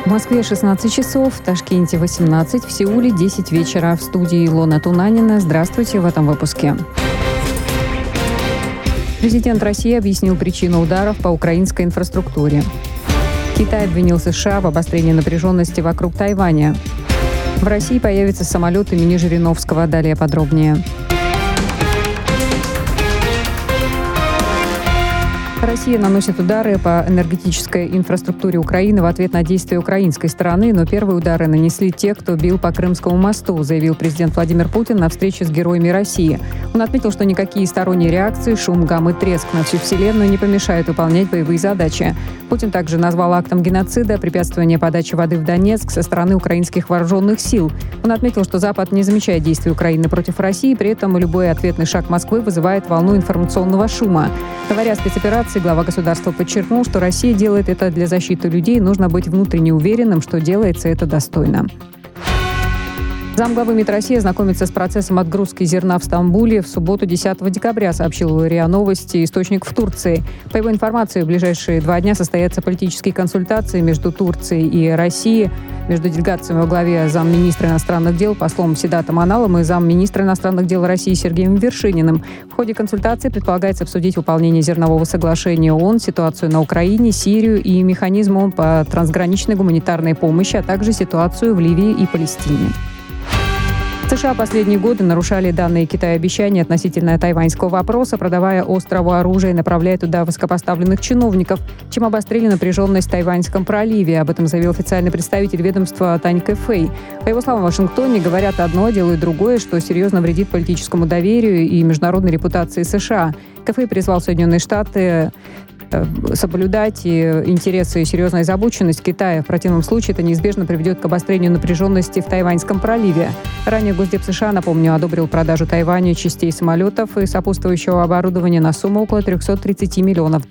В Москве 16 часов, в Ташкенте 18, в Сеуле 10 вечера. В студии Илона Тунанина. Здравствуйте в этом выпуске. Президент России объяснил причину ударов по украинской инфраструктуре. Китай обвинил США в обострении напряженности вокруг Тайваня. В России появится самолет имени Жириновского. Далее подробнее. Россия наносит удары по энергетической инфраструктуре Украины в ответ на действия украинской стороны, но первые удары нанесли те, кто бил по Крымскому мосту, заявил президент Владимир Путин на встрече с героями России. Он отметил, что никакие сторонние реакции, шум, гам и треск на всю Вселенную не помешают выполнять боевые задачи. Путин также назвал актом геноцида препятствование подачи воды в Донецк со стороны украинских вооруженных сил. Он отметил, что Запад не замечает действий Украины против России, при этом любой ответный шаг Москвы вызывает волну информационного шума. Говоря о спецоперации, глава государства подчеркнул, что Россия делает это для защиты людей, нужно быть внутренне уверенным, что делается это достойно. Замглавы МИД России знакомится с процессом отгрузки зерна в Стамбуле в субботу 10 декабря, сообщил РИА Новости источник в Турции. По его информации, в ближайшие 2 дня состоятся политические консультации между Турцией и Россией, между делегациями во главе замминистра иностранных дел послом Седатом Аналом и замминистра иностранных дел России Сергеем Вершининым. В ходе консультаций предполагается обсудить выполнение зернового соглашения ООН, ситуацию на Украине, Сирию и механизм ООН по трансграничной гуманитарной помощи, а также ситуацию в Ливии и Палестине. США последние годы нарушали данные Китая обещания относительно тайваньского вопроса, продавая острову оружие и направляя туда высокопоставленных чиновников, чем обострили напряженность в Тайваньском проливе. Об этом заявил официальный представитель ведомства Тань Кэфэй. По его словам, в Вашингтоне говорят одно, делают другое, что серьезно вредит политическому доверию и международной репутации США. Кэфэй призвал Соединенные Штаты соблюдать интересы и серьезную озабоченность Китая. В противном случае это неизбежно приведет к обострению напряженности в Тайваньском проливе. Ранее Госдеп США, напомню, одобрил продажу Тайваню частей самолетов и сопутствующего оборудования на сумму около $330 миллионов.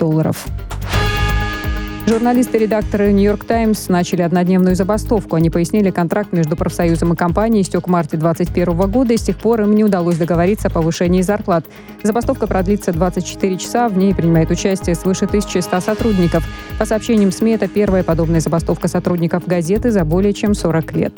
Журналисты и редакторы «Нью-Йорк Таймс» начали однодневную забастовку. Они пояснили, контракт между профсоюзом и компанией истек в марте 2021 года, и с тех пор им не удалось договориться о повышении зарплат. Забастовка продлится 24 часа, в ней принимает участие свыше 1100 сотрудников. По сообщениям СМИ, это первая подобная забастовка сотрудников газеты за более чем 40 лет.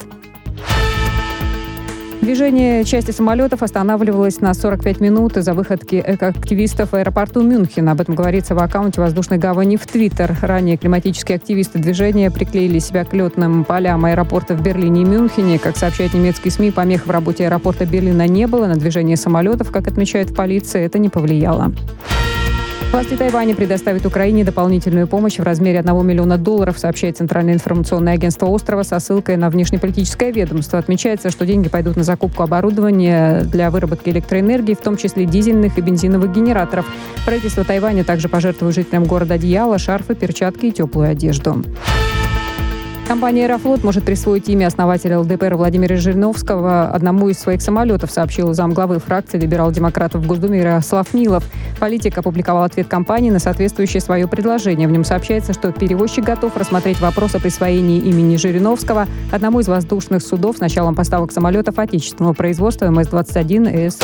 Движение части самолетов останавливалось на 45 минут из-за выходки экоактивистов в аэропорту Мюнхена. Об этом говорится в аккаунте воздушной гавани в Твиттер. Ранее климатические активисты движения приклеили себя к летным полям аэропорта в Берлине и Мюнхене. Как сообщают немецкие СМИ, помех в работе аэропорта Берлина не было. На движение самолетов, как отмечает в полиции, это не повлияло. Власти Тайваня предоставят Украине дополнительную помощь в размере $1 миллиона, сообщает Центральное информационное агентство острова со ссылкой на внешнеполитическое ведомство. Отмечается, что деньги пойдут на закупку оборудования для выработки электроэнергии, в том числе дизельных и бензиновых генераторов. Правительство Тайваня также пожертвует жителям города одеяло, шарфы, перчатки и теплую одежду. Компания «Аэрофлот» может присвоить имя основателя ЛДПР Владимира Жириновского одному из своих самолетов, сообщил замглавы фракции либерал-демократов в Госдуме Ярослав Нилов. Политик опубликовал ответ компании на соответствующее свое предложение. В нем сообщается, что перевозчик готов рассмотреть вопрос о присвоении имени Жириновского одному из воздушных судов с началом поставок самолетов отечественного производства МС-21 ЭС.